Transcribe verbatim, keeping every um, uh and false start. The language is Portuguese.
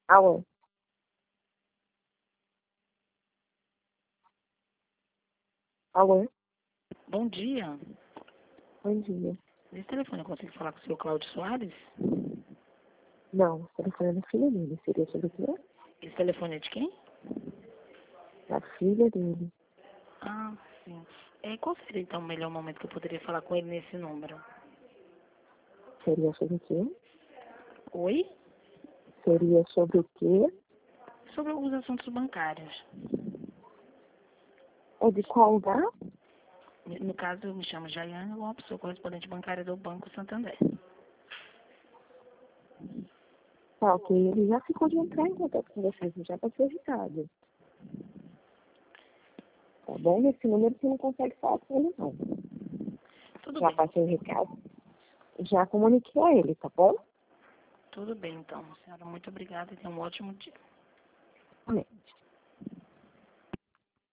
Alô? Alô? Bom dia. Bom dia. Esse telefone eu consigo falar com o senhor Cláudio Soares? Não, o telefone é da filha dele. Seria sobre o quê? Esse telefone é de quem? Da filha dele. Ah, sim. É, qual seria então o melhor momento que eu poderia falar com ele nesse número? Seria sobre o quê? Oi? Seria sobre o quê? Sobre alguns assuntos bancários. É de qual lugar? No caso, eu me chamo Jaiane, eu sou correspondente bancária do Banco Santander. Tá, ok. Ele já ficou de entrar em contato com vocês, já está avisado. Tá bom? Nesse número você não consegue falar com ele, não. Tudo Já bem. passei o recado. Já comuniquei a ele, tá bom? Tudo bem, então, senhora. Muito obrigada e tenha um ótimo dia. Amém.